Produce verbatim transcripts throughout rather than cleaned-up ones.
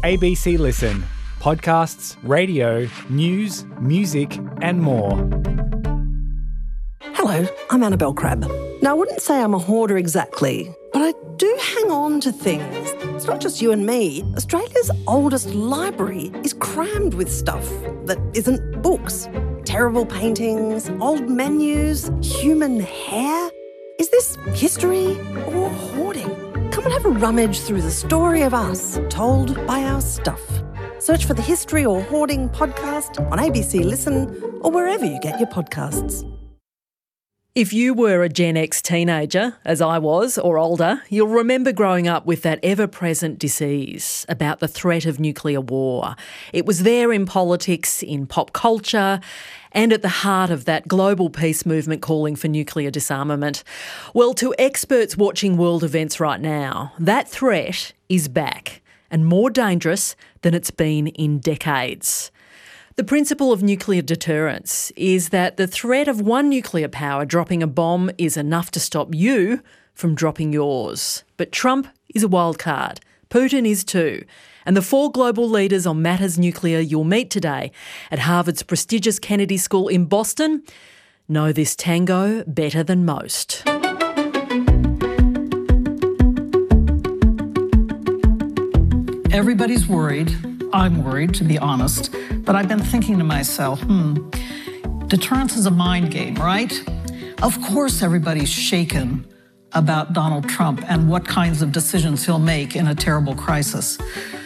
A B C Listen. Podcasts, radio, news, music and more. Hello, I'm Annabelle Crabb. Now, I wouldn't say I'm a hoarder exactly, but I do hang on to things. It's not just you and me. Australia's oldest library is crammed with stuff that isn't books. Terrible paintings, old menus, human hair. Is this history or hoarding? Come and have a rummage through the story of us, told by our stuff. Search for the History or Hoarding podcast on A B C Listen or wherever you get your podcasts. If you were a Gen X teenager, as I was, or older, you'll remember growing up with that ever-present disease about the threat of nuclear war. It was there in politics, in pop culture, and at the heart of that global peace movement calling for nuclear disarmament. Well, to experts watching world events right now, that threat is back and more dangerous than it's been in decades. The principle of nuclear deterrence is that the threat of one nuclear power dropping a bomb is enough to stop you from dropping yours. But Trump is a wild card. Putin is too. And the four global leaders on matters nuclear you'll meet today at Harvard's prestigious Kennedy School in Boston know this tango better than most. Everybody's worried. I'm worried, to be honest. But I've been thinking to myself, hmm, deterrence is a mind game, right? Of course everybody's shaken about Donald Trump and what kinds of decisions he'll make in a terrible crisis.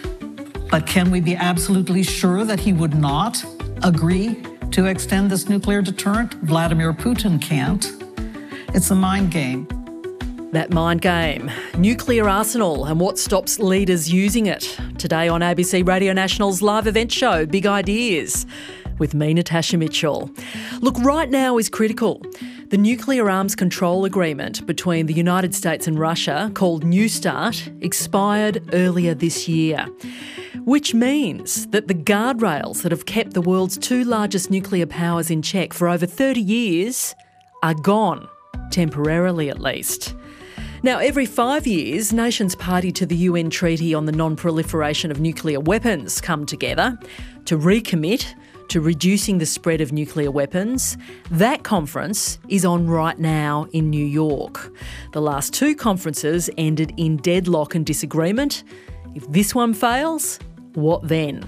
But can we be absolutely sure that he would not agree to extend this nuclear deterrent? Vladimir Putin can't. It's a mind game. That mind game, nuclear arsenal and what stops leaders using it. Today on A B C Radio National's live event show, Big Ideas, with me, Natasha Mitchell. Look, right now is critical. The nuclear arms control agreement between the United States and Russia, called New START, expired earlier this year, which means that the guardrails that have kept the world's two largest nuclear powers in check for over thirty years are gone, temporarily at least. Now, every five years, nations party to the U N Treaty on the Non-Proliferation of Nuclear Weapons come together to recommit to reducing the spread of nuclear weapons. That conference is on right now in New York. The last two conferences ended in deadlock and disagreement. If this one fails, what then?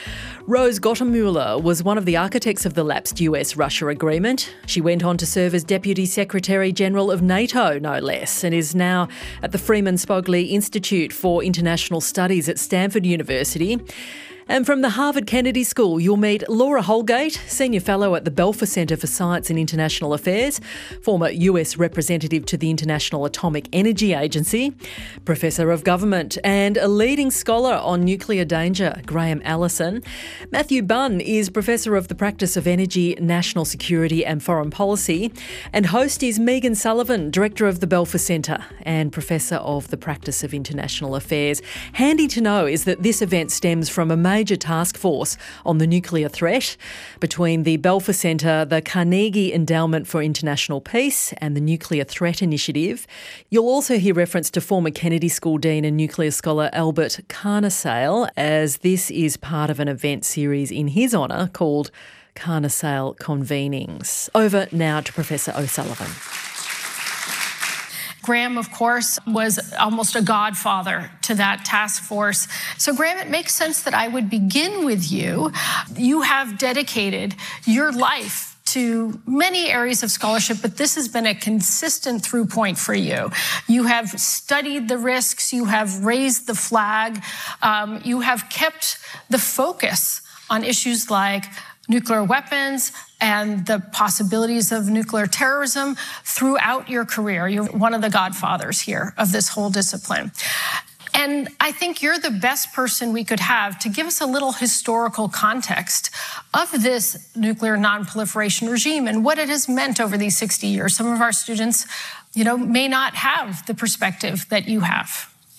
Rose Gottemoeller was one of the architects of the lapsed U S-Russia agreement. She went on to serve as Deputy Secretary-General of NATO, no less, and is now at the Freeman Spogli Institute for International Studies at Stanford University. And from the Harvard Kennedy School, you'll meet Laura Holgate, Senior Fellow at the Belfer Centre for Science and International Affairs, former U S representative to the International Atomic Energy Agency, Professor of Government and a leading scholar on nuclear danger, Graham Allison. Matthew Bunn is Professor of the Practice of Energy, National Security and Foreign Policy. And host is Megan Sullivan, Director of the Belfer Centre and Professor of the Practice of International Affairs. Handy to know is that this event stems from a major task force on the nuclear threat between the Belfer Centre, the Carnegie Endowment for International Peace and the Nuclear Threat Initiative. You'll also hear reference to former Kennedy School Dean and nuclear scholar Albert Carnesale, as this is part of an event series in his honour called Carnesale Convenings. Over now to Professor O'Sullivan. Graham, of course, was almost a godfather to that task force. So, Graham, it makes sense that I would begin with you. You have dedicated your life to many areas of scholarship, but this has been a consistent through point for you. You have studied the risks, you have raised the flag, um, you have kept the focus on issues like nuclear weapons and the possibilities of nuclear terrorism throughout your career. You're one of the godfathers here of this whole discipline. And I think you're the best person we could have to give us a little historical context of this nuclear non-proliferation regime and what it has meant over these sixty years. Some of our students, you know, may not have the perspective that you have.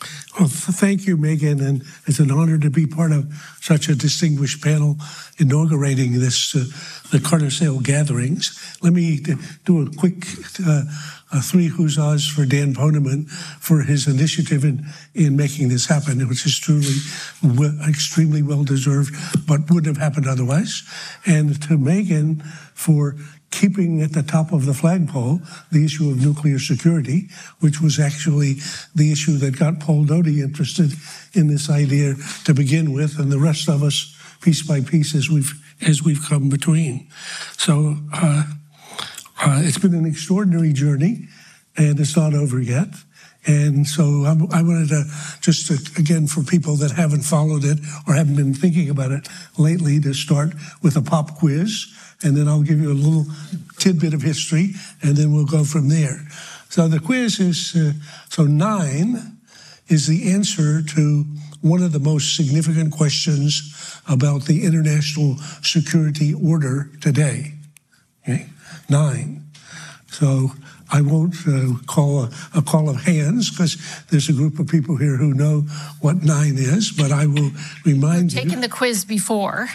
Well, thank you, Megan, and it's an honor to be part of such a distinguished panel inaugurating this, uh, the Carter Sale gatherings. Let me do a quick uh, uh, three huzzas for Dan Poneman for his initiative in, in making this happen, which is truly w- extremely well-deserved, but wouldn't have happened otherwise. And to Megan for keeping at the top of the flagpole the issue of nuclear security, which was actually the issue that got Paul Doty interested in this idea to begin with, and the rest of us piece by piece as we've as we've come between. So uh, uh, it's been an extraordinary journey, and it's not over yet. And so I'm, I wanted to just, to, again, for people that haven't followed it or haven't been thinking about it lately, to start with a pop quiz, and then I'll give you a little tidbit of history, and then we'll go from there. So the quiz is, uh, so nine is the answer to one of the most significant questions about the international security order today. Okay? Nine. So I won't uh, call a, a call of hands because there's a group of people here who know what nine is, but I will remind We've you. taken the quiz before.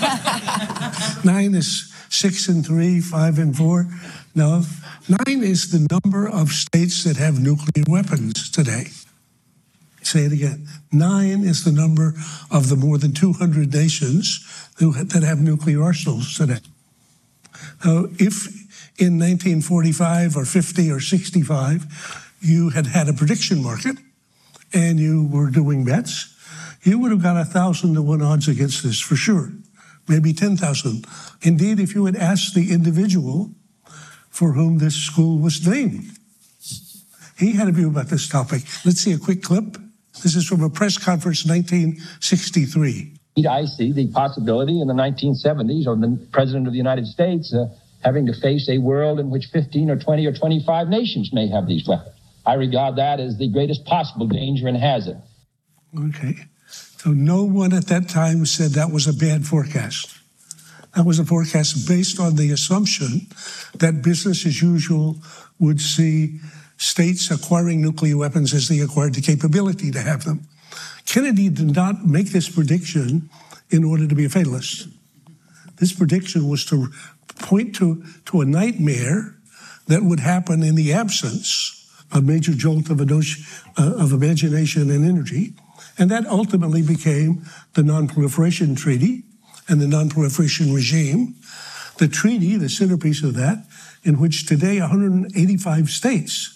Nine is six and three, five and four. No, nine is the number of states that have nuclear weapons today. Say it again. Nine is the number of the more than two hundred nations who, that have nuclear arsenals today. Now, if in nineteen forty-five or fifty or sixty-five, you had had a prediction market and you were doing bets, you would have got a thousand to one odds against this for sure, maybe ten thousand. Indeed, if you had asked the individual for whom this school was named, he had a view about this topic. Let's see a quick clip. This is from a press conference in nineteen sixty-three. I see the possibility in the nineteen seventies of the President of the United States uh, having to face a world in which fifteen or twenty or twenty-five nations may have these weapons. I regard that as the greatest possible danger and hazard. Okay. So no one at that time said that was a bad forecast. That was a forecast based on the assumption that business as usual would see states acquiring nuclear weapons as they acquired the capability to have them. Kennedy did not make this prediction in order to be a fatalist. This prediction was to point to, to a nightmare that would happen in the absence of a major jolt of, uh, of imagination and energy. And that ultimately became the Non-Proliferation Treaty and the Non-Proliferation Regime. The treaty, the centerpiece of that, in which today one hundred eighty-five states,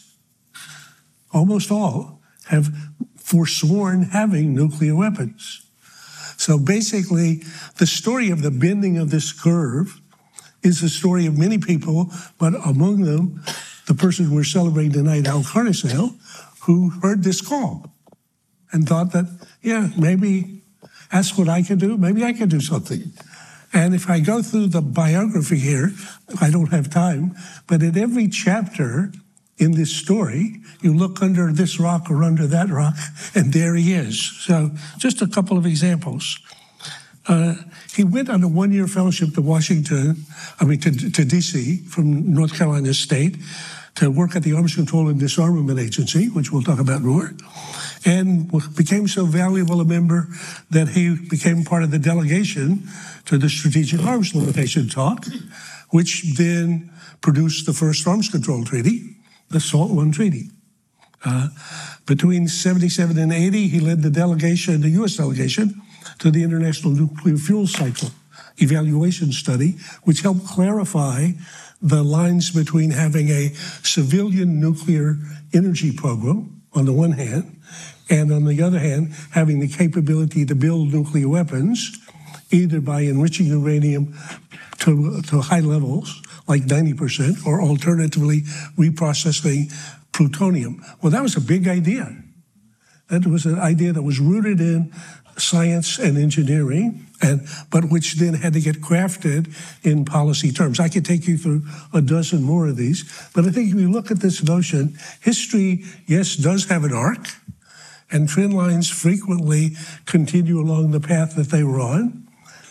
almost all, have forsworn having nuclear weapons. So basically, the story of the bending of this curve is the story of many people, but among them, the person we're celebrating tonight, Al Carter Sale, who heard this call and thought that, yeah, maybe that's what I can do. Maybe I can do something. And if I go through the biography here, I don't have time, but at every chapter in this story, you look under this rock or under that rock, and there he is. So just a couple of examples. Uh, he went on a one-year fellowship to Washington, I mean, to, to D C from North Carolina State to work at the Arms Control and Disarmament Agency, which we'll talk about more, and became so valuable a member that he became part of the delegation to the Strategic Arms Limitation Talk, which then produced the first arms control treaty, the SALT I Treaty. Uh, between seventy-seven and eighty, he led the delegation, the U S delegation, to the International Nuclear Fuel Cycle Evaluation Study, which helped clarify the lines between having a civilian nuclear energy program, on the one hand, and on the other hand, having the capability to build nuclear weapons, either by enriching uranium to, to high levels, like ninety percent, or alternatively reprocessing plutonium. Well, that was a big idea. That was an idea that was rooted in science and engineering, and but which then had to get crafted in policy terms. I could take you through a dozen more of these, but I think if you look at this notion, history, yes, does have an arc, and trend lines frequently continue along the path that they were on.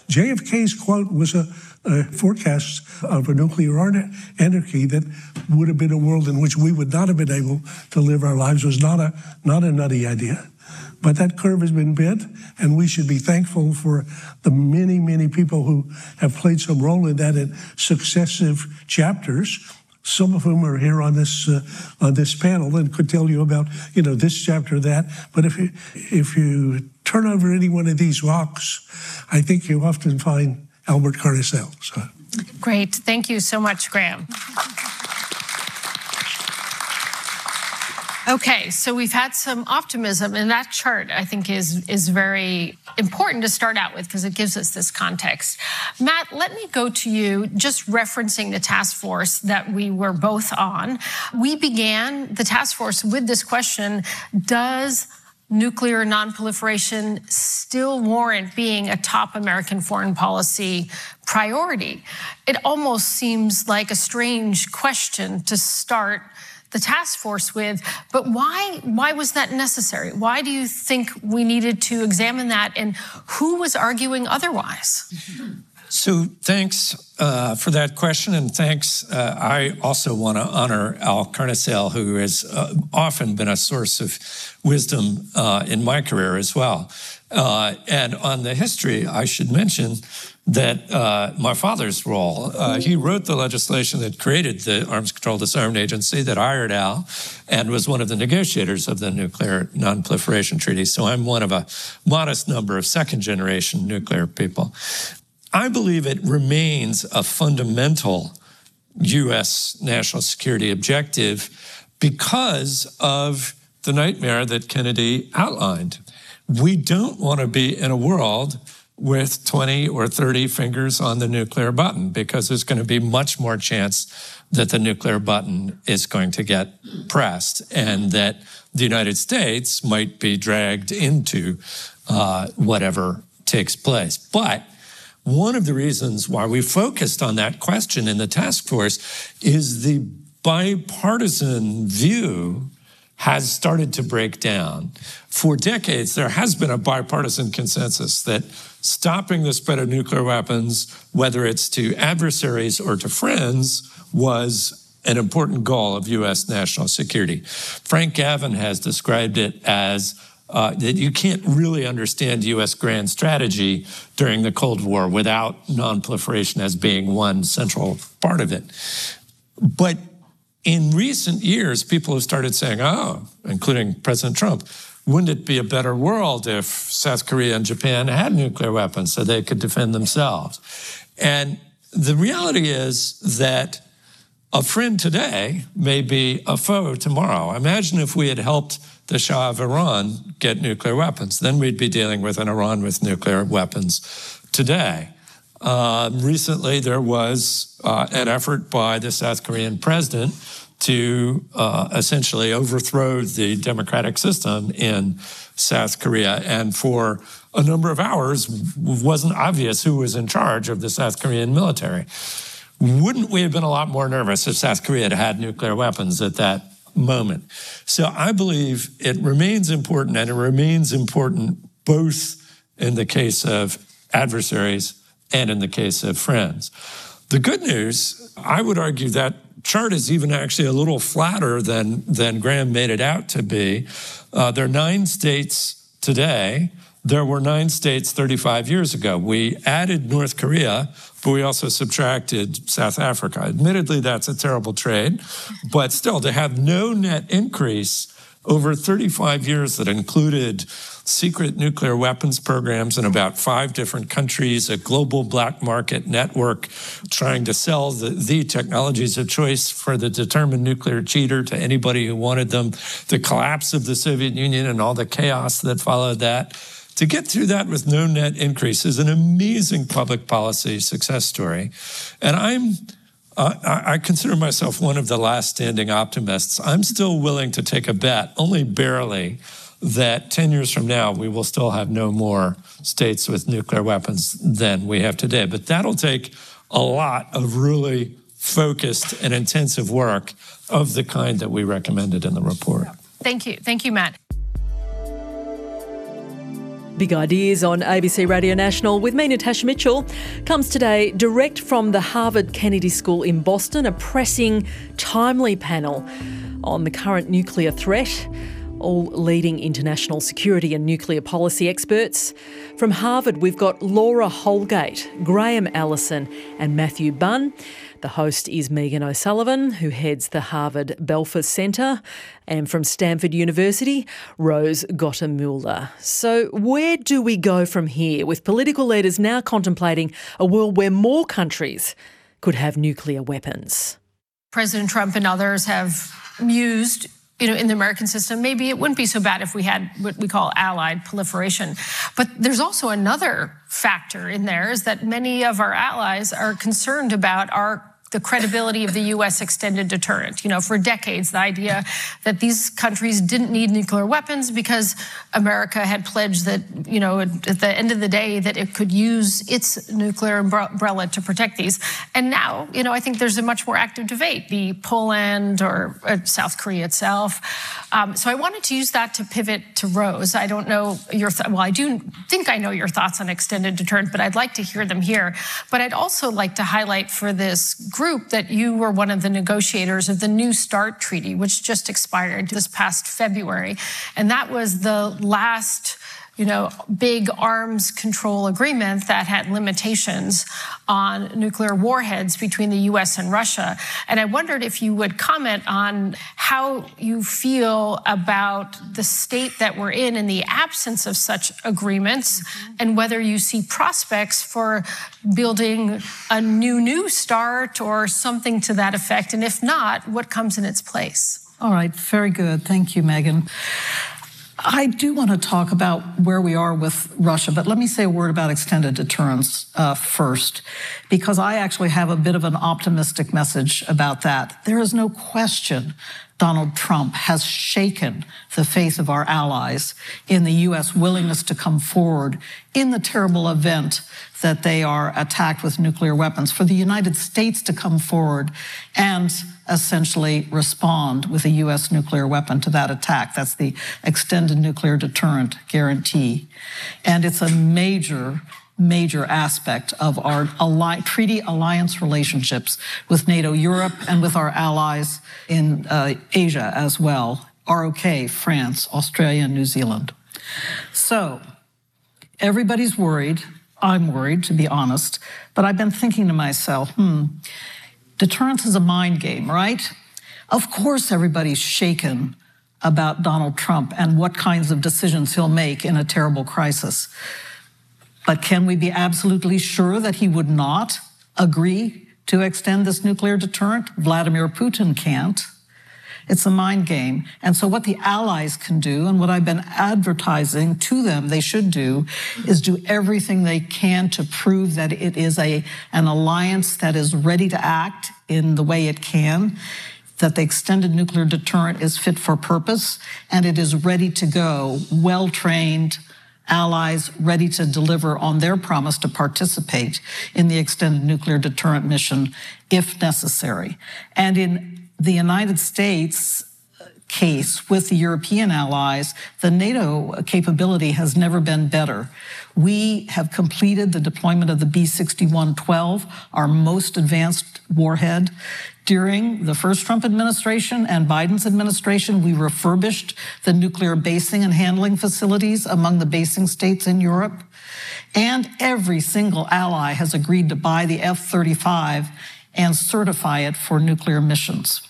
J F K's quote was a, a forecast of a nuclear anarchy that would have been a world in which we would not have been able to live our lives. It was not a, not a nutty idea. But that curve has been bent, and we should be thankful for the many, many people who have played some role in that in successive chapters, some of whom are here on this uh, on this panel and could tell you about, you know, this chapter, that. But if you, if you turn over any one of these rocks, I think you often find Albert Carnesal. So. Great. Thank you so much, Graham. Okay, so we've had some optimism, and that chart, I think, is, is very important to start out with because it gives us this context. Matt, let me go to you, just referencing the task force that we were both on. We began the task force with this question: does nuclear nonproliferation still warrant being a top American foreign policy priority? It almost seems like a strange question to start the task force with, but why why was that necessary? Why do you think we needed to examine that, and who was arguing otherwise? So thanks uh, for that question, and thanks. Uh, I also want to honor Al Carnesal, who has uh, often been a source of wisdom uh, in my career as well. Uh, and on the history, I should mention that uh, my father's role, uh, he wrote the legislation that created the Arms Control Disarmament Agency that hired Al and was one of the negotiators of the Nuclear Non-Proliferation Treaty. So I'm one of a modest number of second-generation nuclear people. I believe it remains a fundamental U S national security objective because of the nightmare that Kennedy outlined. We don't want to be in a world with twenty or thirty fingers on the nuclear button, because there's going to be much more chance that the nuclear button is going to get pressed and that the United States might be dragged into uh, whatever takes place. But one of the reasons why we focused on that question in the task force is the bipartisan view has started to break down. For decades, there has been a bipartisan consensus that stopping the spread of nuclear weapons, whether it's to adversaries or to friends, was an important goal of U S national security. Frank Gavin has described it as uh, that you can't really understand U S grand strategy during the Cold War without nonproliferation as being one central part of it. But in recent years, people have started saying, oh, including President Trump, wouldn't it be a better world if South Korea and Japan had nuclear weapons so they could defend themselves? And the reality is that a friend today may be a foe tomorrow. Imagine if we had helped the Shah of Iran get nuclear weapons. Then we'd be dealing with an Iran with nuclear weapons today. Uh, recently, there was uh, an effort by the South Korean president to uh, essentially overthrow the democratic system in South Korea. And for a number of hours, it wasn't obvious who was in charge of the South Korean military. Wouldn't we have been a lot more nervous if South Korea had had nuclear weapons at that moment? So I believe it remains important, and it remains important both in the case of adversaries and in the case of friends. The good news, I would argue that chart is even actually a little flatter than, than Graham made it out to be. Uh, there are nine states today. There were nine states thirty-five years ago. We added North Korea, but we also subtracted South Africa. Admittedly, that's a terrible trade, but still, to have no net increase over thirty-five years that included secret nuclear weapons programs in about five different countries, a global black market network trying to sell the, the technologies of choice for the determined nuclear cheater to anybody who wanted them, the collapse of the Soviet Union and all the chaos that followed that. To get through that with no net increase is an amazing public policy success story. And I'm Uh, I consider myself one of the last standing optimists. I'm still willing to take a bet, only barely, that ten years from now, we will still have no more states with nuclear weapons than we have today. But that'll take a lot of really focused and intensive work of the kind that we recommended in the report. Thank you. Thank you, Matt. Big Ideas on A B C Radio National with me, Natasha Mitchell, comes today direct from the Harvard Kennedy School in Boston, a pressing, timely panel on the current nuclear threat. All leading international security and nuclear policy experts. From Harvard, we've got Laura Holgate, Graham Allison and Matthew Bunn. The host is Megan O'Sullivan, who heads the Harvard Belfer Centre. And from Stanford University, Rose Gottemoeller. So where do we go from here, with political leaders now contemplating a world where more countries could have nuclear weapons? President Trump and others have mused, you know, in the American system, maybe it wouldn't be so bad if we had what we call allied proliferation. But there's also another factor in there, is that many of our allies are concerned about our the credibility of the U S extended deterrent. You know, for decades, the idea that these countries didn't need nuclear weapons because America had pledged that, you know, at the end of the day, that it could use its nuclear umbrella to protect these. And now, you know, I think there's a much more active debate, the Poland or uh, South Korea itself. Um, so I wanted to use that to pivot to Rose. I don't know your, th- well, I do think I know your thoughts on extended deterrent, but I'd like to hear them here. But I'd also like to highlight for this group that you were one of the negotiators of the New START Treaty, which just expired this past February. And that was the last, you know, big arms control agreement that had limitations on nuclear warheads between the U S and Russia. And I wondered if you would comment on how you feel about the state that we're in in the absence of such agreements, mm-hmm. and whether you see prospects for building a new New START or something to that effect. And if not, what comes in its place? All right, very good. Thank you, Megan. I do want to talk about where we are with Russia, but let me say a word about extended deterrence uh, first, because I actually have a bit of an optimistic message about that. There is no question Donald Trump has shaken the faith of our allies in the U S willingness to come forward in the terrible event that they are attacked with nuclear weapons, for the United States to come forward and essentially respond with a U S nuclear weapon to that attack. That's the extended nuclear deterrent guarantee. And it's a major major aspect of our ally- treaty alliance relationships with NATO Europe and with our allies in uh, Asia as well, R O K, France, Australia, and New Zealand. So everybody's worried. I'm worried, to be honest, but I've been thinking to myself, hmm, deterrence is a mind game, right? Of course everybody's shaken about Donald Trump and what kinds of decisions he'll make in a terrible crisis. But can we be absolutely sure that he would not agree to extend this nuclear deterrent? Vladimir Putin can't. It's a mind game. And so what the allies can do, and what I've been advertising to them they should do, is do everything they can to prove that it is a, an alliance that is ready to act in the way it can, that the extended nuclear deterrent is fit for purpose, and it is ready to go, well-trained allies ready to deliver on their promise to participate in the extended nuclear deterrent mission if necessary. And in the United States case with the European allies, the NATO capability has never been better. We have completed the deployment of the B sixty-one twelve, our most advanced warhead. During the first Trump administration and Biden's administration, we refurbished the nuclear basing and handling facilities among the basing states in Europe. And every single ally has agreed to buy the F thirty-five and certify it for nuclear missions.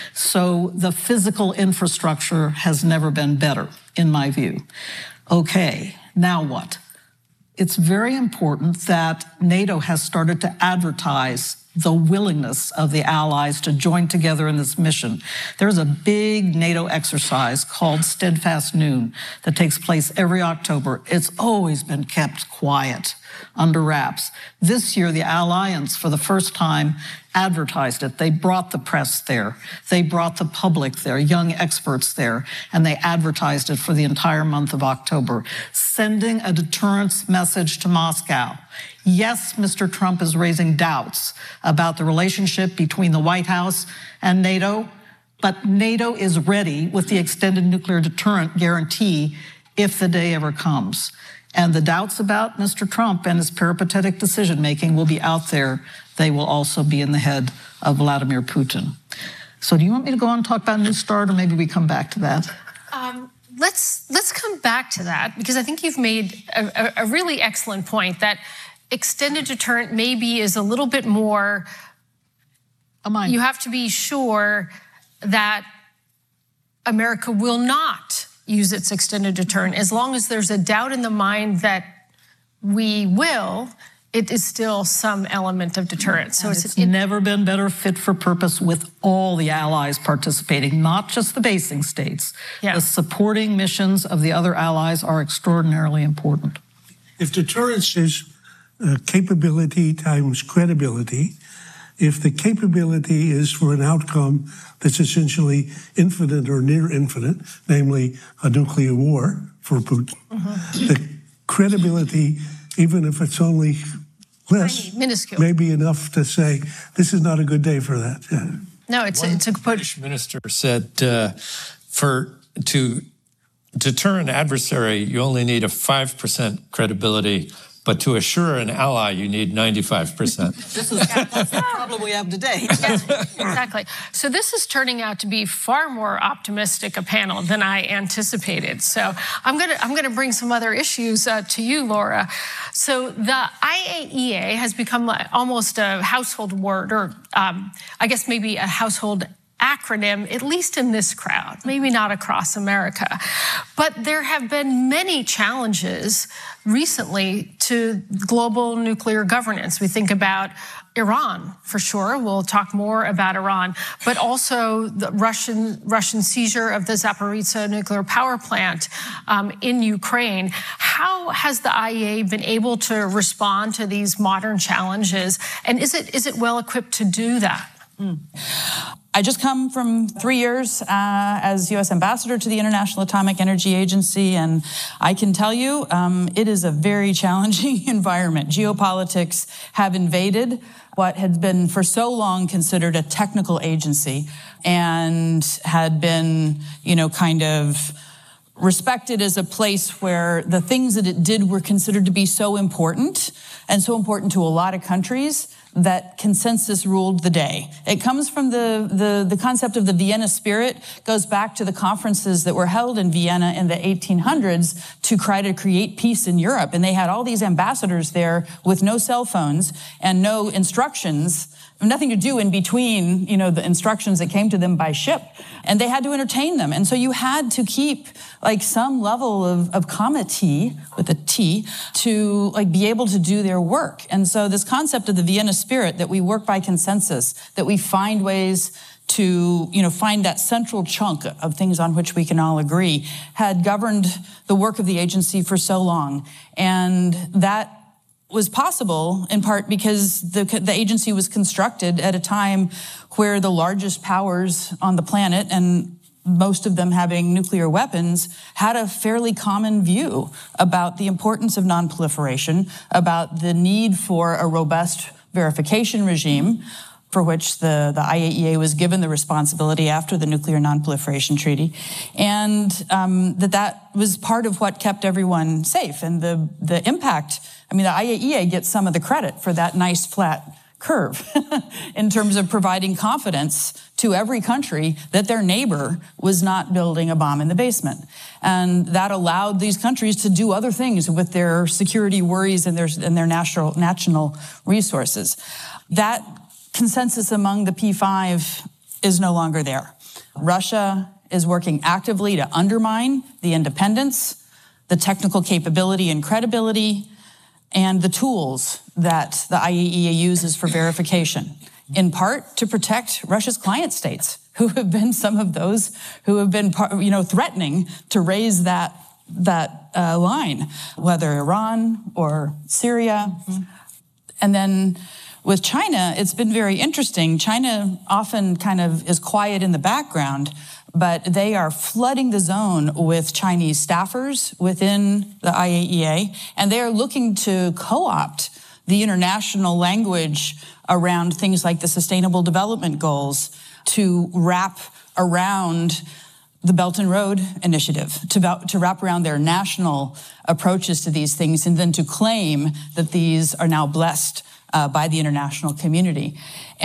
So the physical infrastructure has never been better, in my view. Okay, now what? It's very important that NATO has started to advertise the willingness of the allies to join together in this mission. There's a big NATO exercise called Steadfast Noon that takes place every October. It's always been kept quiet, under wraps. This year, the alliance, for the first time, advertised it. They brought the press there. They brought the public there, young experts there, and they advertised it for the entire month of October, sending a deterrence message to Moscow. Yes, Mister Trump is raising doubts about the relationship between the White House and NATO, but NATO is ready with the extended nuclear deterrent guarantee if the day ever comes. And the doubts about Mister Trump and his peripatetic decision-making will be out there. They will also be in the head of Vladimir Putin. So do you want me to go on and talk about New START, or maybe we come back to that? Um, let's let's come back to that, because I think you've made a, a really excellent point that extended deterrent maybe is a little bit more, you have to be sure that America will not use its extended deterrent. As long as there's a doubt in the mind that we will, it is still some element of deterrence. So and it's, it's it, never been better fit for purpose with all the allies participating, not just the basing states. Yeah. The supporting missions of the other allies are extraordinarily important. If deterrence is uh, capability times credibility, if the capability is for an outcome that's essentially infinite or near infinite, namely a nuclear war for Putin, mm-hmm. the credibility, even if it's only less, tiny, minuscule, may be enough to say, this is not a good day for that. Yeah. No, it's, One it's a British minister said uh, for to deter an adversary, you only need a five percent credibility, but to assure an ally, you need ninety-five percent. This is that's the problem we have today. Yes, exactly. So this is turning out to be far more optimistic a panel than I anticipated. So I'm going to I'm going to bring some other issues uh, to you, Laura. So the I A E A has become almost a household word, or um, I guess maybe a household acronym, at least in this crowd, maybe not across America. But there have been many challenges recently to global nuclear governance. We think about Iran, for sure. We'll talk more about Iran, but also the Russian Russian seizure of the Zaporizhzhia nuclear power plant um, in Ukraine. How has the I A E A been able to respond to these modern challenges? And is it is it well equipped to do that? Mm. I just come from three years uh, as U S ambassador to the International Atomic Energy Agency, and I can tell you um, it is a very challenging environment. Geopolitics have invaded what had been for so long considered a technical agency and had been, you know, kind of respected as a place where the things that it did were considered to be so important and so important to a lot of countries that consensus ruled the day. It comes from the, the, the concept of the Vienna spirit, goes back to the conferences that were held in Vienna in the eighteen hundreds to try to create peace in Europe. And they had all these ambassadors there with no cell phones and no instructions, nothing to do in between, you know, the instructions that came to them by ship. And they had to entertain them. And so you had to keep like some level of, of comity with a T to like be able to do their work. And so this concept of the Vienna spirit, that we work by consensus, that we find ways to, you know, find that central chunk of things on which we can all agree, had governed the work of the agency for so long. And that was possible in part because the, the agency was constructed at a time where the largest powers on the planet, and most of them having nuclear weapons, had a fairly common view about the importance of nonproliferation, about the need for a robust verification regime, for which the, the I A E A was given the responsibility after the Nuclear Nonproliferation Treaty, and um, that that was part of what kept everyone safe. And the, the impact, I mean, the I A E A gets some of the credit for that nice flat curve in terms of providing confidence to every country that their neighbor was not building a bomb in the basement. And that allowed these countries to do other things with their security worries and their, and their national, national resources. That consensus among the P five is no longer there. Russia is working actively to undermine the independence, the technical capability and credibility, and the tools that the I A E A uses for verification, in part to protect Russia's client states, who have been some of those who have been, you know, threatening to raise that that uh, line, whether Iran or Syria. Mm-hmm. And then with China, it's been very interesting. China often kind of is quiet in the background, but they are flooding the zone with Chinese staffers within the I A E A, and they are looking to co-opt the international language around things like the Sustainable Development Goals to wrap around the Belt and Road Initiative to, to wrap around their national approaches to these things and then to claim that these are now blessed uh, by the international community.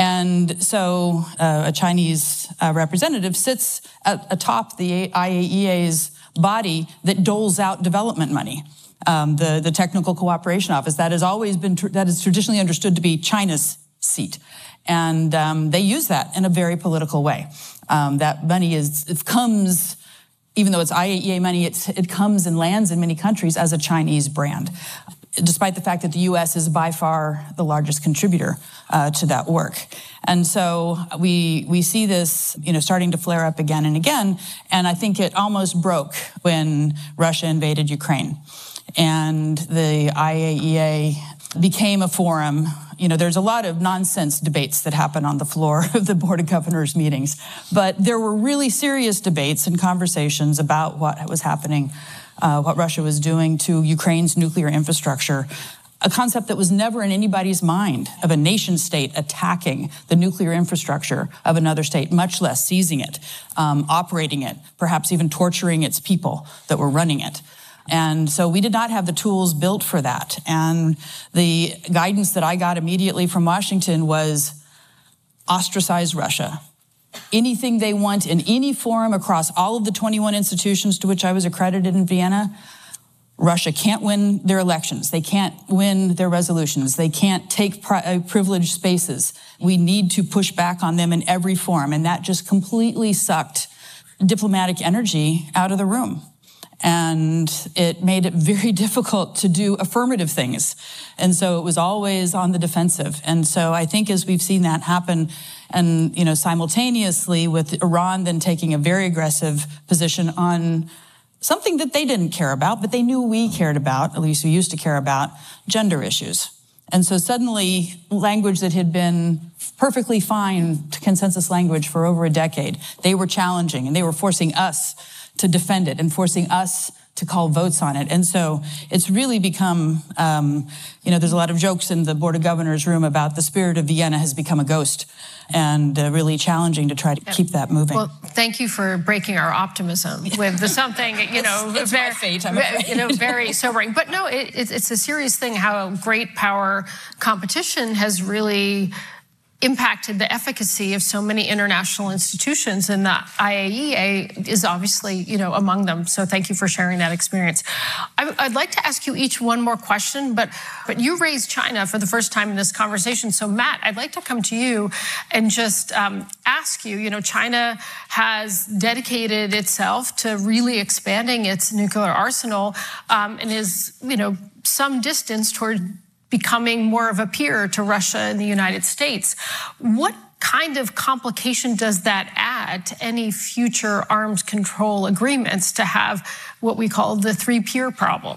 And so uh, a Chinese uh, representative sits at, atop the I A E A's body that doles out development money. Um, the, the Technical Cooperation Office, that has always been, tr- that is traditionally understood to be China's seat. And um, they use that in a very political way. Um, that money is, it comes, even though it's I A E A money, it's, it comes and lands in many countries as a Chinese brand, despite the fact that the U S is by far the largest contributor uh, to that work. And so we we see this, you know, starting to flare up again and again. And I think it almost broke when Russia invaded Ukraine. And the I A E A became a forum. You know, there's a lot of nonsense debates that happen on the floor of the Board of Governors meetings, but there were really serious debates and conversations about what was happening, uh, what Russia was doing to Ukraine's nuclear infrastructure, a concept that was never in anybody's mind of a nation state attacking the nuclear infrastructure of another state, much less seizing it, um, operating it, perhaps even torturing its people that were running it. And so we did not have the tools built for that. And the guidance that I got immediately from Washington was ostracize Russia. Anything they want in any forum across all of the twenty-one institutions to which I was accredited in Vienna, Russia can't win their elections. They can't win their resolutions. They can't take pri- privileged spaces. We need to push back on them in every forum. And that just completely sucked diplomatic energy out of the room. And it made it very difficult to do affirmative things. And so it was always on the defensive. And so I think as we've seen that happen, and, you know, simultaneously with Iran then taking a very aggressive position on something that they didn't care about, but they knew we cared about, at least we used to care about, gender issues. And so suddenly language that had been perfectly fine consensus language for over a decade, they were challenging and they were forcing us to defend it and forcing us to call votes on it. And so it's really become, um, you know, there's a lot of jokes in the Board of Governors room about the spirit of Vienna has become a ghost, and uh, really challenging to try to keep that moving. Well, thank you for breaking our optimism with the something, you know, it's, it's very, my fate, I'm afraid. you know, very sobering. But no, it, it's, it's a serious thing how great power competition has really impacted the efficacy of so many international institutions, and the I A E A is obviously, you know, among them. So thank you for sharing that experience. I, I'd like to ask you each one more question, but but you raised China for the first time in this conversation. So Matt, I'd like to come to you and just um, ask you, you know, China has dedicated itself to really expanding its nuclear arsenal um, and is, you know, some distance toward becoming more of a peer to Russia and the United States. What kind of complication does that add to any future arms control agreements to have what we call the three-peer problem?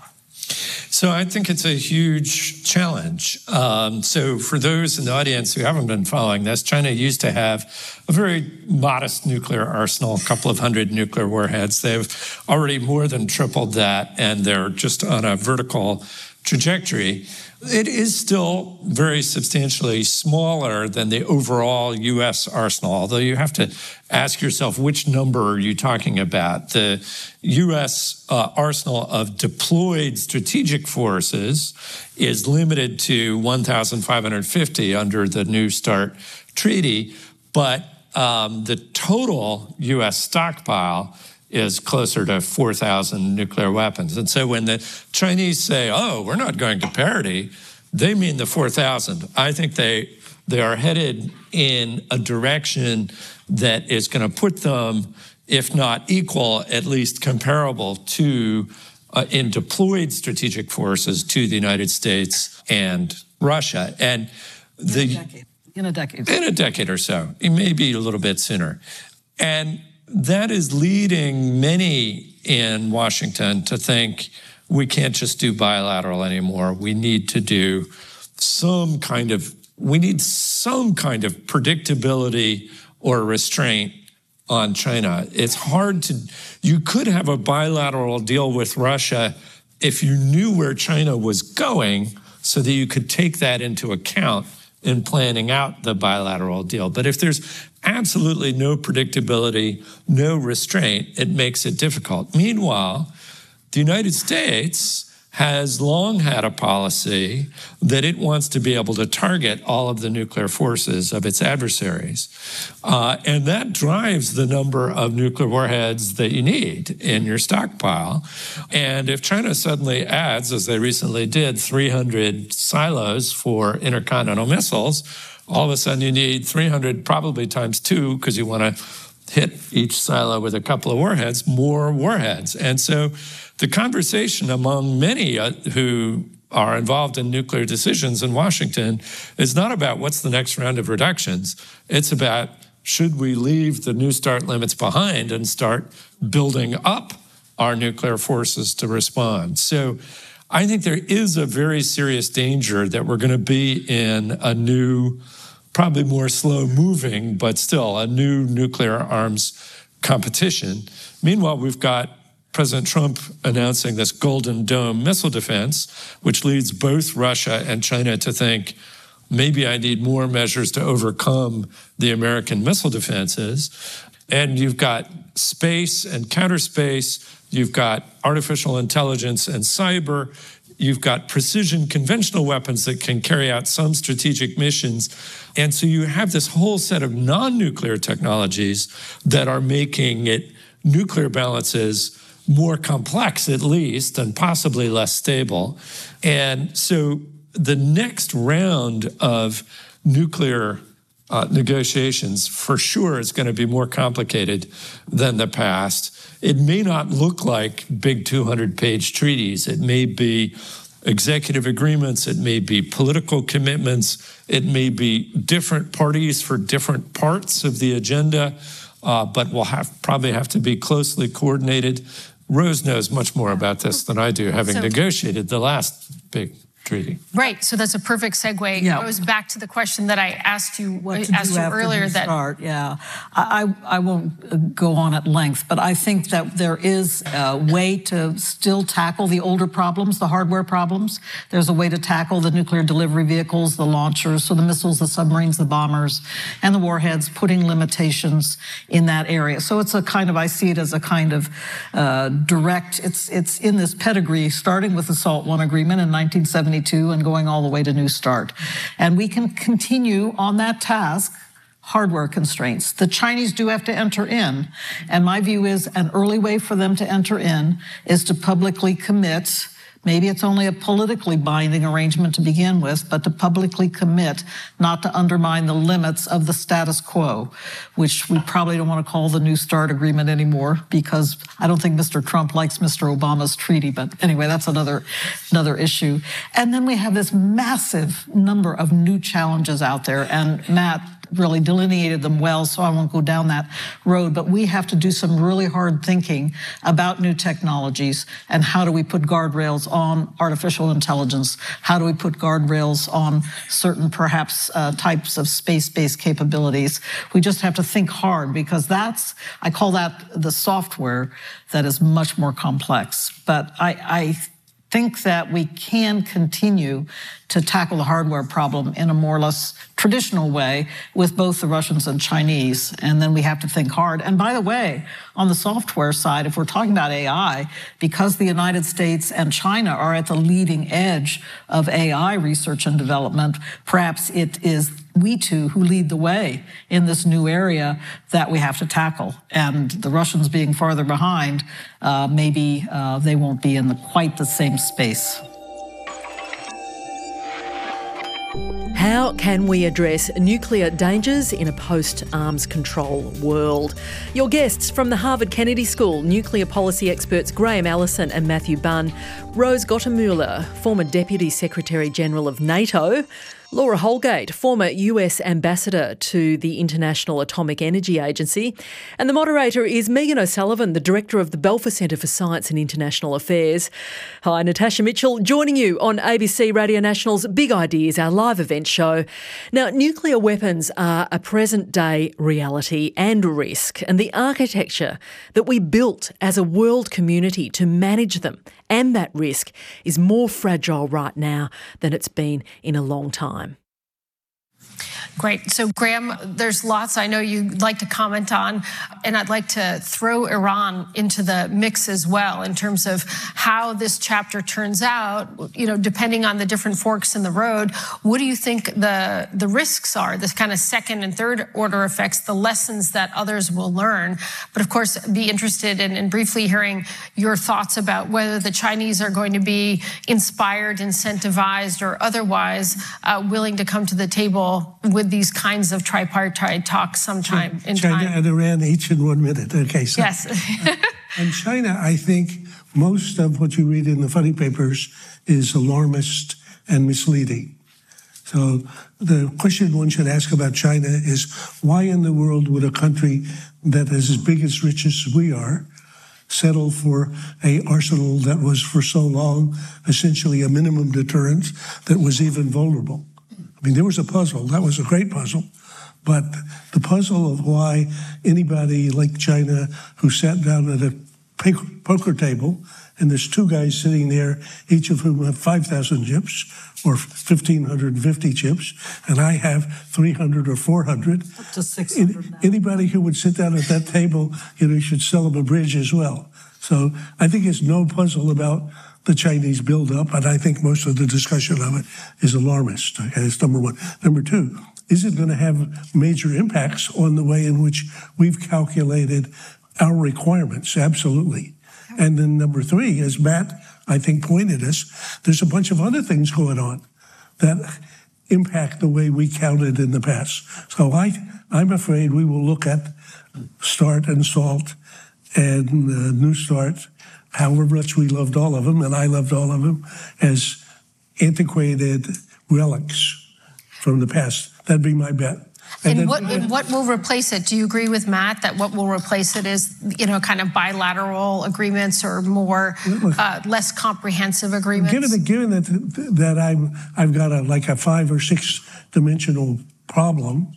So I think it's a huge challenge. Um, so for those in the audience who haven't been following this, China used to have a very modest nuclear arsenal, a couple of hundred nuclear warheads. They've already more than tripled that, and they're just on a vertical trajectory. It is still very substantially smaller than the overall U S arsenal, although you have to ask yourself, which number are you talking about? The U S uh, arsenal of deployed strategic forces is limited to one thousand five hundred fifty under the New START treaty, but um, the total U S stockpile is closer to four thousand nuclear weapons. And so when the Chinese say, oh, we're not going to parity, they mean the four thousand. I think they they are headed in a direction that is going to put them, if not equal, at least comparable to, uh, in deployed strategic forces to the United States and Russia. And the, in a decade. In a decade. In a decade or so. It may be a little bit sooner. And that is leading many in Washington to think we can't just do bilateral anymore. We need to do some kind of, we need some kind of predictability or restraint on China. It's hard to, you could have a bilateral deal with Russia if you knew where China was going so that you could take that into account in planning out the bilateral deal. But if there's absolutely no predictability, no restraint, it makes it difficult. Meanwhile, the United States has long had a policy that it wants to be able to target all of the nuclear forces of its adversaries. Uh, and that drives the number of nuclear warheads that you need in your stockpile. And if China suddenly adds, as they recently did, three hundred silos for intercontinental missiles, all of a sudden you need three hundred, probably times two, because you want to hit each silo with a couple of warheads, more warheads. And so the conversation among many uh, who are involved in nuclear decisions in Washington is not about what's the next round of reductions. It's about, should we leave the New START limits behind and start building up our nuclear forces to respond? So I think there is a very serious danger that we're going to be in a new, probably more slow-moving, but still a new nuclear arms competition. Meanwhile, we've got President Trump announcing this Golden Dome missile defense, which leads both Russia and China to think, maybe I need more measures to overcome the American missile defenses. And you've got space and counterspace, you've got artificial intelligence and cyber, you've got precision conventional weapons that can carry out some strategic missions. And so you have this whole set of non-nuclear technologies that are making it nuclear balances more complex, at least, and possibly less stable. And so the next round of nuclear uh, negotiations for sure is going to be more complicated than the past. It may not look like big two hundred page treaties. It may be executive agreements. It may be political commitments. It may be different parties for different parts of the agenda, uh, but will have probably have to be closely coordinated. Rose knows much more about this than I do, having So- negotiated the last big treaty. Right, so that's a perfect segue. Yeah. It goes back to the question that I asked you, What to asked do you after earlier. New That Start, yeah. I, I I won't uh, go on at length, but I think that there is a way to still tackle the older problems, the hardware problems. There's a way to tackle the nuclear delivery vehicles, the launchers, so the missiles, the submarines, the bombers, and the warheads, putting limitations in that area. So it's a kind of, I see it as a kind of uh, direct, it's, it's in this pedigree, starting with the SALT one agreement in nineteen seventy-two and going all the way to New START. And we can continue on that task. Hardware constraints. The Chinese do have to enter in. And my view is an early way for them to enter in is to publicly commit. Maybe it's only a politically binding arrangement to begin with, but to publicly commit not to undermine the limits of the status quo, which we probably don't want to call the New START agreement anymore, because I don't think Mister Trump likes Mister Obama's treaty. But anyway, that's another, another issue. And then we have this massive number of new challenges out there. And Matt really delineated them well, so I won't go down that road. But we have to do some really hard thinking about new technologies and how do we put guardrails on artificial intelligence? How do we put guardrails on certain, perhaps, uh, types of space-based capabilities? We just have to think hard, because that's, I call that the software that is much more complex. But I, I think that we can continue to tackle the hardware problem in a more or less traditional way with both the Russians and Chinese. And then we have to think hard. And by the way, on the software side, if we're talking about A I, because the United States and China are at the leading edge of A I research and development, perhaps it is we two who lead the way in this new area that we have to tackle. And the Russians being farther behind, uh, maybe uh, they won't be in the, quite the same space. How can we address nuclear dangers in a post-arms control world? Your guests from the Harvard Kennedy School, nuclear policy experts Graham Allison and Matthew Bunn, Rose Gottemoeller, former Deputy Secretary-General of NATO, Laura Holgate, former U S Ambassador to the International Atomic Energy Agency. And the moderator is Megan O'Sullivan, the Director of the Belfer Centre for Science and International Affairs. Hi, Natasha Mitchell, joining you on A B C Radio National's Big Ideas, our live event show. Now, nuclear weapons are a present-day reality and risk, and the architecture that we built as a world community to manage them and that risk is more fragile right now than it's been in a long time. Great. So, Graham, there's lots I know you'd like to comment on, and I'd like to throw Iran into the mix as well in terms of how this chapter turns out, you know, depending on the different forks in the road. What do you think the, the risks are, this kind of second and third order effects, the lessons that others will learn? But, of course, be interested in, in briefly hearing your thoughts about whether the Chinese are going to be inspired, incentivized, or otherwise uh, willing to come to the table with these kinds of tripartite talks sometime in China time. and Iran each in one minute. Okay, so yes. And China, I think most of what you read in the funny papers is alarmist and misleading. So the question one should ask about China is, why in the world would a country that is as big as rich as we are settle for a arsenal that was for so long essentially a minimum deterrent that was even vulnerable? I mean, there was a puzzle. That was a great puzzle. But the puzzle of why anybody like China who sat down at a poker table, and there's two guys sitting there, each of whom have five thousand chips or one thousand five hundred fifty chips, and I have three hundred or four hundred. Up to six hundred now. Anybody who would sit down at that table, you know, should sell them a bridge as well. So I think it's no puzzle about the Chinese buildup, and I think most of the discussion of it is alarmist. Okay, that's number one. Number two, is it going to have major impacts on the way in which we've calculated our requirements? Absolutely. And then number three, as Matt, I think, pointed us, there's a bunch of other things going on that impact the way we counted in the past. So I, I'm afraid we will look at START and SALT and uh, New START, however much we loved all of them, and I loved all of them, as antiquated relics from the past. That'd be my bet. And, And then, what and what will replace it? Do you agree with Matt that what will replace it is, you know, kind of bilateral agreements or more uh, less comprehensive agreements? Given that, given that that I'm I've got a like a five or six dimensional problem,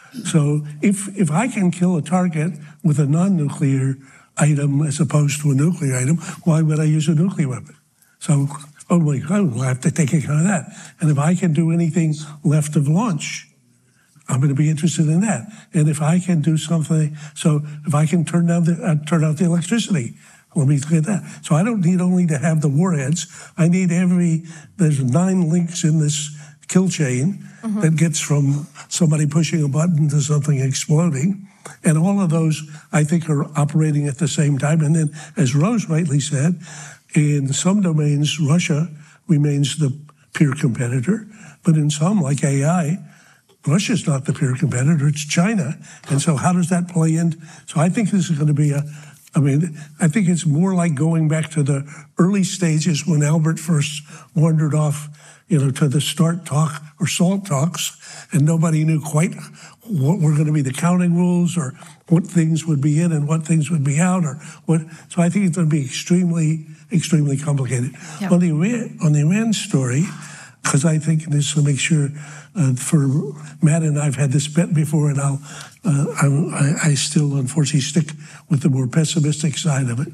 so if if I can kill a target with a non-nuclear item as opposed to a nuclear item, why would I use a nuclear weapon? So, oh my God, we'll have to take account of that. And if I can do anything left of launch, I'm going to be interested in that. And if I can do something, so if I can turn down the uh, turn out the electricity, let me look at that. So I don't need only to have the warheads. I need every. There's nine links in this kill chain mm-hmm. that gets from somebody pushing a button to something exploding, and all of those I think are operating at the same time. And then, as Rose rightly said, in some domains Russia remains the peer competitor, but in some, like A I, Russia's not the peer competitor, it's China. And so how does that play in? So I think this is going to be a, I mean, I think it's more like going back to the early stages when Albert first wandered off, you know, to the START talk or SALT talks, and nobody knew quite what were going to be the counting rules or what things would be in and what things would be out or what. So I think it's going to be extremely, extremely complicated. Yep. On the Iran, on the Iran story, because I think this to make sure uh, for Matt and I've had this bet before, and I'll uh, I, I still unfortunately stick with the more pessimistic side of it.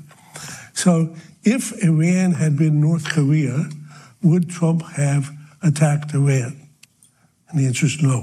So if Iran had been North Korea, would Trump have attacked Iran? And the answer is no.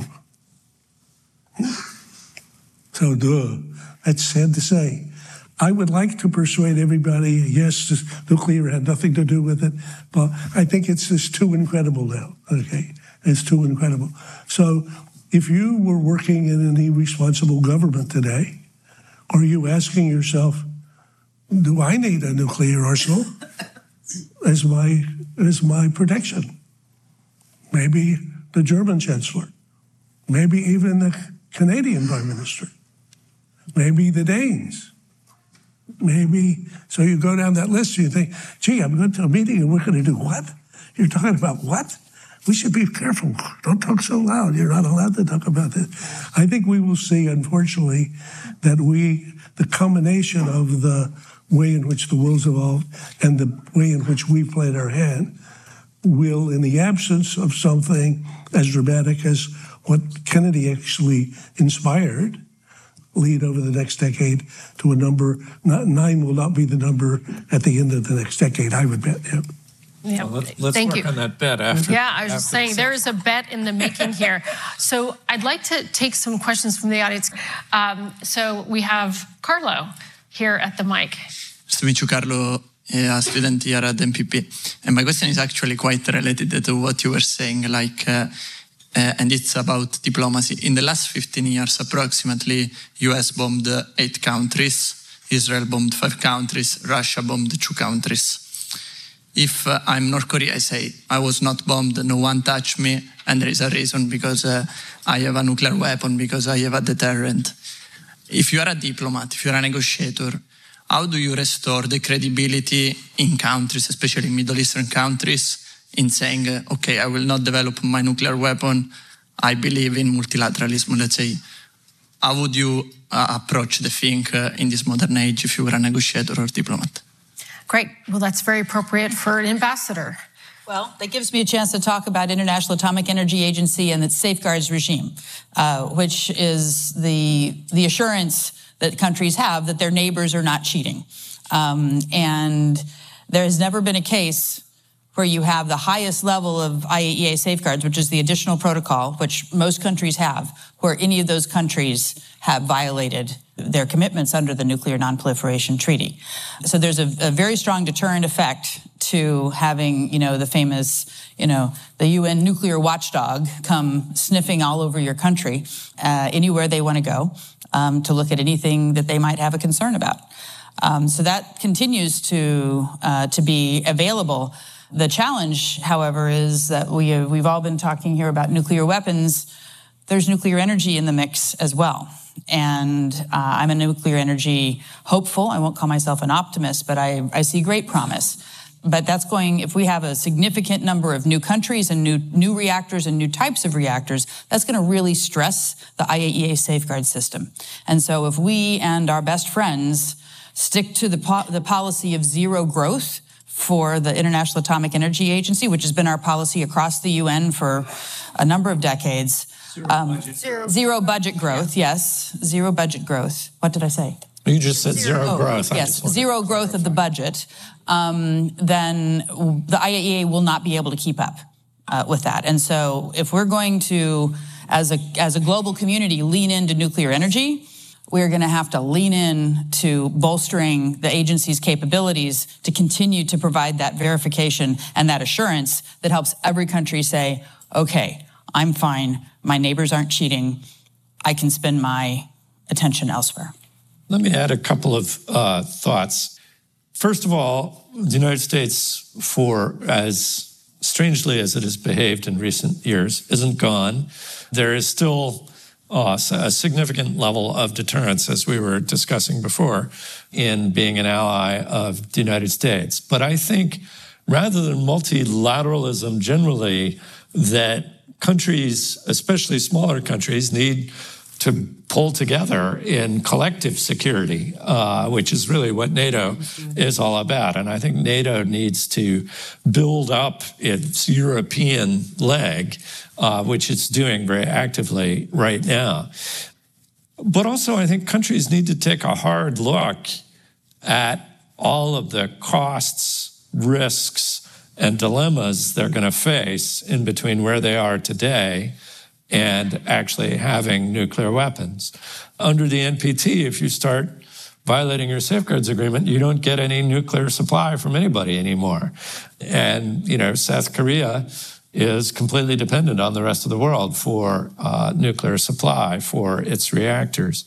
So duh, that's sad to say. I would like to persuade everybody, yes, nuclear had nothing to do with it, but I think it's just too incredible now, okay? It's too incredible. So if you were working in any responsible government today, are you asking yourself, do I need a nuclear arsenal as my, as my protection? Maybe the German chancellor, maybe even the Canadian prime minister, maybe the Danes. Maybe, so you go down that list and you think, gee, I'm going to a meeting and we're going to do what? You're talking about what? We should be careful. Don't talk so loud. You're not allowed to talk about this. I think we will see, unfortunately, that we, the combination of the way in which the world's evolved and the way in which we played our hand will, in the absence of something as dramatic as what Kennedy actually inspired, lead over the next decade to a number, not, nine will not be the number at the end of the next decade, I would bet. Yep. Yeah. Well, let, let's Thank work you. on that bet after. Yeah, I was after just saying there is a bet in the making here. So I'd like to take some questions from the audience. Um, so we have Carlo here at the mic. Nice to meet you, Carlo, a student here at M P P. And my question is actually quite related to what you were saying, like, uh, uh, and it's about diplomacy. In the last fifteen years, approximately, U S bombed eight countries, Israel bombed five countries, Russia bombed two countries. If uh, I'm North Korea, I say, I was not bombed, no one touched me, and there is a reason, because uh, I have a nuclear weapon, because I have a deterrent. If you are a diplomat, if you are a negotiator, how do you restore the credibility in countries, especially Middle Eastern countries, in saying, uh, okay, I will not develop my nuclear weapon, I believe in multilateralism, let's say. How would you uh, approach the thing uh, in this modern age if you were a negotiator or diplomat? Great. Well, that's very appropriate for an ambassador. Well, that gives me a chance to talk about International Atomic Energy Agency and its safeguards regime, uh, which is the, the assurance that countries have that their neighbors are not cheating. Um, and there has never been a case where you have the highest level of I A E A safeguards, which is the additional protocol, which most countries have, where any of those countries have violated their commitments under the Nuclear Non-Proliferation Treaty. So there's a, a very strong deterrent effect to having, you know, the famous, you know, the U N nuclear watchdog come sniffing all over your country, uh, anywhere they want to go, um, to look at anything that they might have a concern about. Um, so that continues to uh, to be available. The challenge, however, is that we have, we've all been talking here about nuclear weapons. There's nuclear energy in the mix as well. And uh, I'm a nuclear energy hopeful. I won't call myself an optimist, but I, I see great promise. But that's going, if we have a significant number of new countries and new, new reactors and new types of reactors, that's going to really stress the I A E A safeguard system. And so if we and our best friends stick to the, po the policy of zero growth for the International Atomic Energy Agency, which has been our policy across the U N for a number of decades. Zero, um, budget. Zero. zero budget growth, yes. Zero budget growth. What did I say? You just said zero, zero growth. Yes, zero growth of the budget. Um, then the I A E A will not be able to keep up uh, with that. And so if we're going to, as a, as a global community, lean into nuclear energy, we're going to have to lean in to bolstering the agency's capabilities to continue to provide that verification and that assurance that helps every country say, okay, I'm fine, my neighbors aren't cheating, I can spend my attention elsewhere. Let me add a couple of uh, thoughts. First of all, the United States, for as strangely as it has behaved in recent years, isn't gone. There is still Uh, a significant level of deterrence, as we were discussing before, in being an ally of the United States. But I think rather than multilateralism generally, that countries, especially smaller countries, need to pull together in collective security, uh, which is really what NATO is all about. And I think NATO needs to build up its European leg, uh, which it's doing very actively right now. But also, I think countries need to take a hard look at all of the costs, risks, and dilemmas they're going to face in between where they are today and actually having nuclear weapons. Under the N P T, if you start violating your safeguards agreement, you don't get any nuclear supply from anybody anymore. And, you know, South Korea is completely dependent on the rest of the world for uh, nuclear supply for its reactors.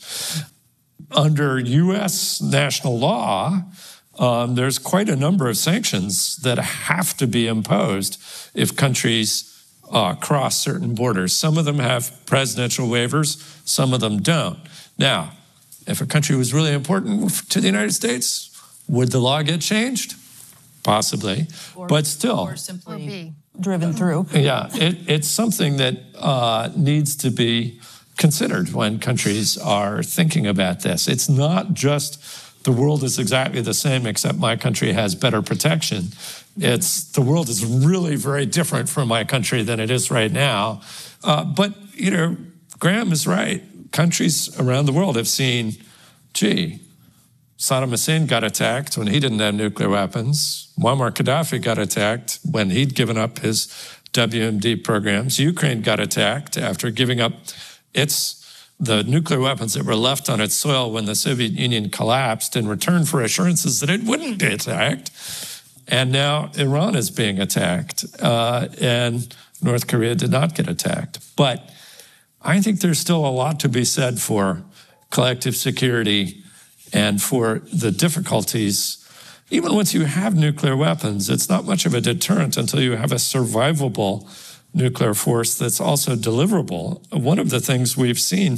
Under U S national law, um, there's quite a number of sanctions that have to be imposed if countries Uh, cross certain borders. Some of them have presidential waivers, some of them don't. Now, if a country was really important to the United States, would the law get changed? Possibly, or, but still. Or simply driven through. Yeah, it, it's something that uh, needs to be considered when countries are thinking about this. It's not just the world is exactly the same except my country has better protection. It's the world is really very different from my country than it is right now. Uh, but, you know, Graham is right. Countries around the world have seen, gee, Saddam Hussein got attacked when he didn't have nuclear weapons. Muammar Gaddafi got attacked when he'd given up his W M D programs. Ukraine got attacked after giving up its the nuclear weapons that were left on its soil when the Soviet Union collapsed in return for assurances that it wouldn't be attacked. And now Iran is being attacked, uh, and North Korea did not get attacked. But I think there's still a lot to be said for collective security and for the difficulties. Even once you have nuclear weapons, it's not much of a deterrent until you have a survivable nuclear force that's also deliverable. One of the things we've seen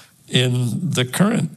in the current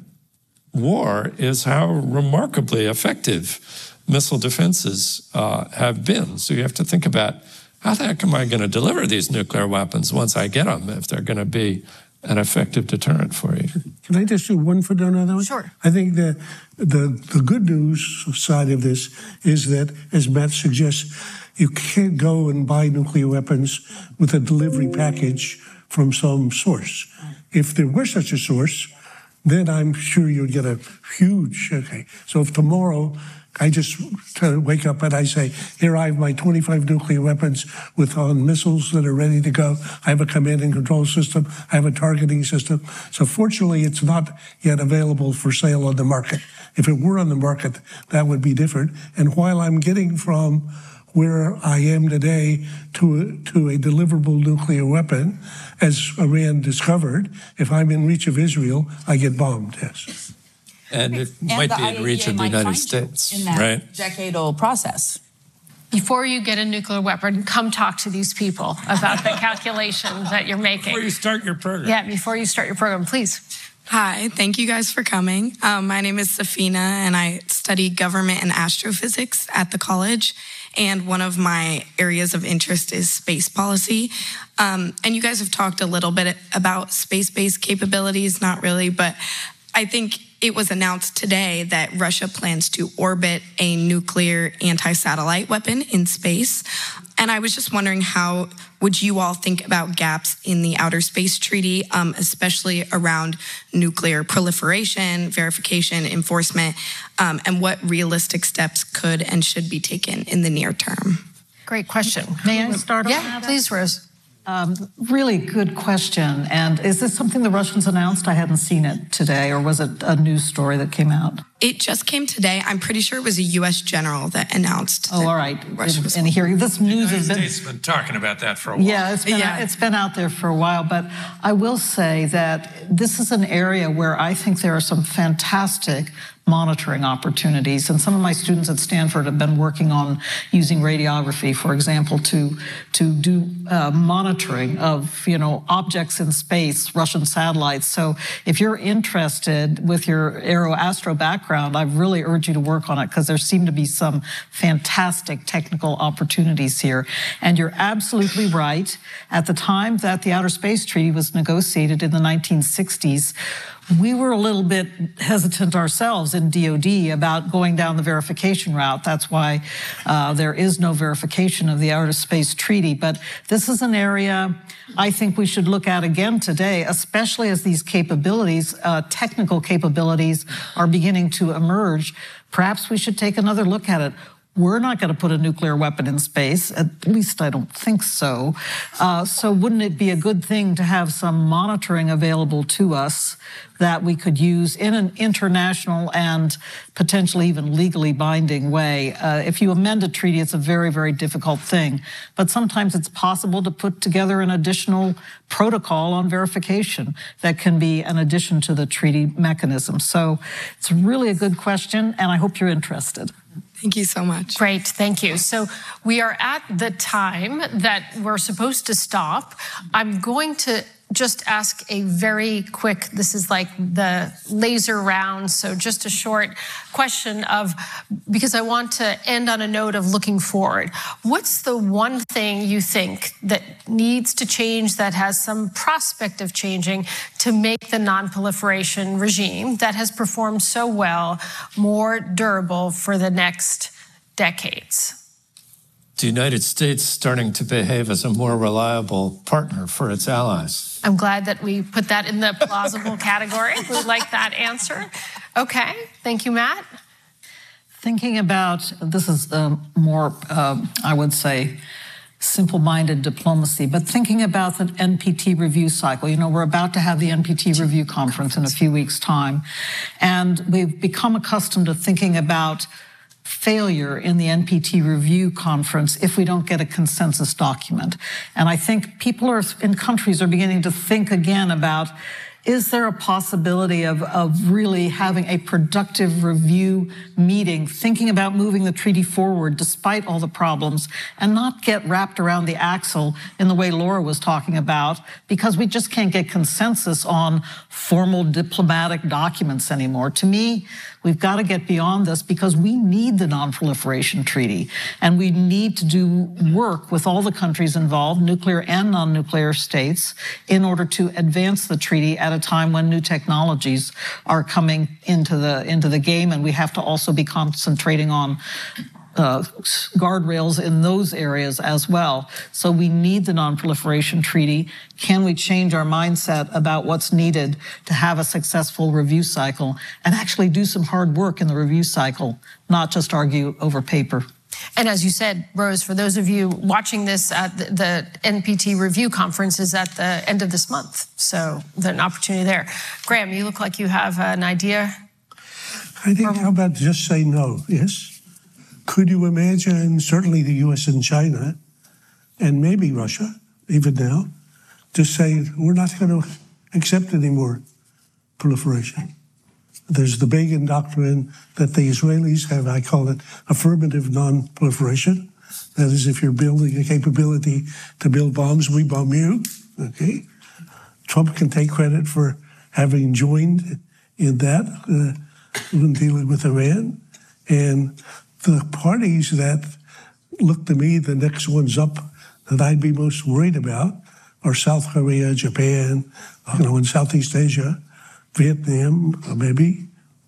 war is how remarkably effective missile defenses uh, have been. So you have to think about, how the heck am I going to deliver these nuclear weapons once I get them, if they're going to be an effective deterrent for you? Can I just do one foot on another one? Sure. I think that the, the good news side of this is that, as Matt suggests, you can't go and buy nuclear weapons with a delivery package from some source. If there were such a source, then I'm sure you'd get a huge, okay. So if tomorrow I just wake up and I say, here I have my twenty-five nuclear weapons with on missiles that are ready to go. I have a command and control system. I have a targeting system. So fortunately, it's not yet available for sale on the market. If it were on the market, that would be different. And while I'm getting from where I am today to a, to a deliverable nuclear weapon, as Iran discovered, if I'm in reach of Israel, I get bombed, yes. And it and might the be in reach of the United States, in that right? decadal process. Before you get a nuclear weapon, come talk to these people about the calculation that you're making. Before you start your program. Yeah, before you start your program, please. Hi, thank you guys for coming. Um, my name is Safina, and I study government and astrophysics at the college. And one of my areas of interest is space policy. Um, and you guys have talked a little bit about space-based capabilities, not really, but I think it was announced today that Russia plans to orbit a nuclear anti-satellite weapon in space. And I was just wondering, how would you all think about gaps in the Outer Space Treaty, um, especially around nuclear proliferation, verification, enforcement, um, and what realistic steps could and should be taken in the near term? Great question. May I start on yeah, that? Yeah, please, Rose. Um, really good question. And is this something the Russians announced? I hadn't seen it today, or was it a news story that came out? It just came today. I'm pretty sure it was a U S general that announced. Oh, that all right. Russia was and here, this news has been. The United States has been talking about that for a while. Yeah, it's been Yeah. it's been out there for a while. But I will say that this is an area where I think there are some fantastic monitoring opportunities. And some of my students at Stanford have been working on using radiography, for example, to to do uh, monitoring of, you know, objects in space, Russian satellites. So if you're interested with your aero-astro background, I really urge you to work on it, because there seem to be some fantastic technical opportunities here. And you're absolutely right. At the time that the Outer Space Treaty was negotiated in the nineteen sixties, we were a little bit hesitant ourselves in D O D about going down the verification route. That's why uh, there is no verification of the Outer Space Treaty. But this is an area I think we should look at again today, especially as these capabilities, uh, technical capabilities, are beginning to emerge. Perhaps we should take another look at it. We're not going to put a nuclear weapon in space, at least I don't think so. Uh, so wouldn't it be a good thing to have some monitoring available to us that we could use in an international and potentially even legally binding way? Uh, if you amend a treaty, it's a very, very difficult thing. But sometimes it's possible to put together an additional protocol on verification that can be an addition to the treaty mechanism. So it's really a good question, and I hope you're interested. Thank you so much. Great, thank you. So we are at the time that we're supposed to stop. I'm going to just ask a very quick, this is like the laser round, so just a short question of, because I want to end on a note of looking forward. What's the one thing you think that needs to change, that has some prospect of changing, to make the non-proliferation regime that has performed so well more durable for the next decades? The United States starting to behave as a more reliable partner for its allies. I'm glad that we put that in the plausible category. We like that answer. Okay, thank you, Matt. Thinking about, this is um, more, uh, I would say, simple-minded diplomacy, but thinking about the N P T review cycle. You know, we're about to have the N P T review conference in a few weeks' time, and we've become accustomed to thinking about failure in the N P T review conference if we don't get a consensus document. And I think people are in countries are beginning to think again about, is there a possibility of, of really having a productive review meeting, thinking about moving the treaty forward despite all the problems, and not get wrapped around the axle in the way Laura was talking about, because we just can't get consensus on formal diplomatic documents anymore. To me, we've got to get beyond this because we need the Non-Proliferation Treaty, and we need to do work with all the countries involved, nuclear and non-nuclear states, in order to advance the treaty at a time when new technologies are coming into the into the game, and we have to also be concentrating on uh, guardrails in those areas as well. So we need the Non-Proliferation Treaty. Can we change our mindset about what's needed to have a successful review cycle and actually do some hard work in the review cycle, not just argue over paper? And as you said, Rose, for those of you watching this, uh, the, the N P T review conference is at the end of this month. So there's an opportunity there. Graham, you look like you have an idea. I think, how about just say no, yes? Could you imagine, certainly the U S and China, and maybe Russia, even now, just say, we're not going to accept any more proliferation? There's the Begin Doctrine that the Israelis have, I call it affirmative non-proliferation. That is, if you're building a capability to build bombs, we bomb you, okay? Trump can take credit for having joined in that uh, when dealing with Iran. And the parties that look to me, the next ones up that I'd be most worried about are South Korea, Japan, you know, in Southeast Asia, Vietnam, maybe.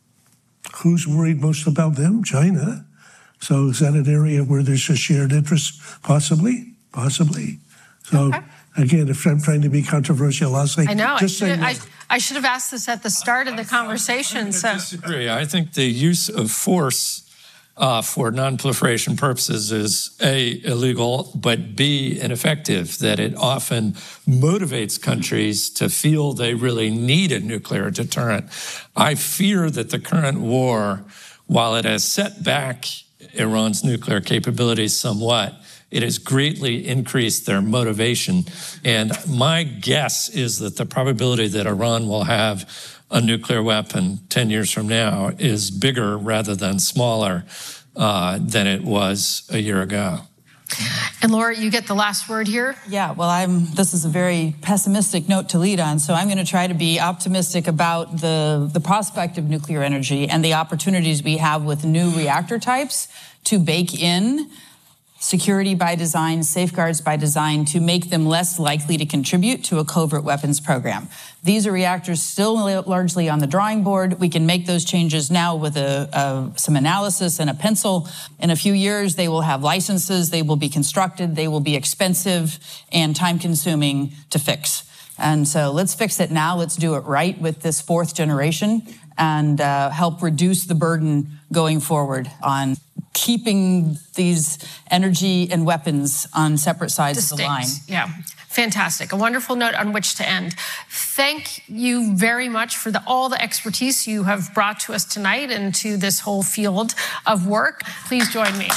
Who's worried most about them? China. So is that an area where there's a shared interest? Possibly, possibly. So okay. Again, if I'm trying to be controversial, I'll say, I know. just I, say no. I, I should have asked this at the start of the conversation. I so. disagree. I think the use of force Uh, for non-proliferation purposes is A, illegal, but B, ineffective, that it often motivates countries to feel they really need a nuclear deterrent. I fear that the current war, while it has set back Iran's nuclear capabilities somewhat, it has greatly increased their motivation. And my guess is that the probability that Iran will have a nuclear weapon ten years from now is bigger rather than smaller uh, than it was a year ago. And Laura, you get the last word here. Yeah, well, I'm. This is a very pessimistic note to lead on, so I'm going to try to be optimistic about the, the prospect of nuclear energy and the opportunities we have with new reactor types to bake in security by design, safeguards by design, to make them less likely to contribute to a covert weapons program. These are reactors still largely on the drawing board. We can make those changes now with a, a, some analysis and a pencil. In a few years, they will have licenses, they will be constructed, they will be expensive and time-consuming to fix. And so let's fix it now. Let's do it right with this fourth generation and uh, help reduce the burden going forward on keeping these energy and weapons on separate sides Distinct. of the line. Yeah, fantastic. A wonderful note on which to end. Thank you very much for the, all the expertise you have brought to us tonight and to this whole field of work. Please join me.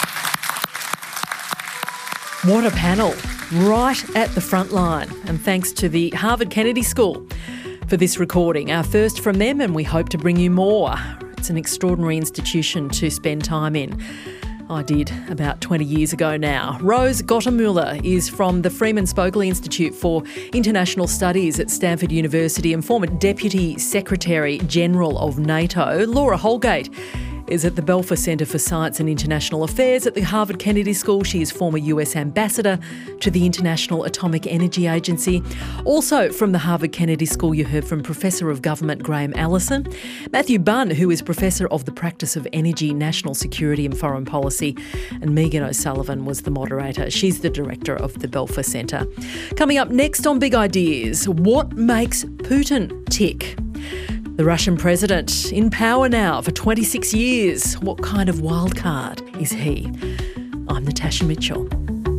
What a panel, right at the front line. And thanks to the Harvard Kennedy School for this recording, our first from them, and we hope to bring you more. It's an extraordinary institution to spend time in. I did about twenty years ago now. Rose Gottemüller is from the Freeman Spogli Institute for International Studies at Stanford University and former Deputy Secretary General of NATO. Laura Holgate is at the Belfer Centre for Science and International Affairs at the Harvard Kennedy School. She is former U S Ambassador to the International Atomic Energy Agency. Also from the Harvard Kennedy School, you heard from Professor of Government Graham Allison, Matthew Bunn, who is Professor of the Practice of Energy, National Security and Foreign Policy, and Megan O'Sullivan was the moderator. She's the Director of the Belfer Centre. Coming up next on Big Ideas, what makes Putin tick? The Russian president, in power now for twenty-six years. What kind of wild card is he? I'm Natasha Mitchell.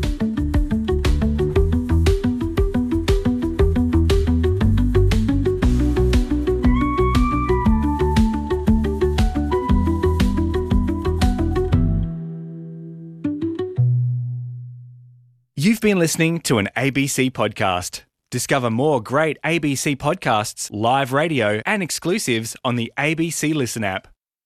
You've been listening to an A B C podcast. Discover more great A B C podcasts, live radio and exclusives on the A B C Listen app.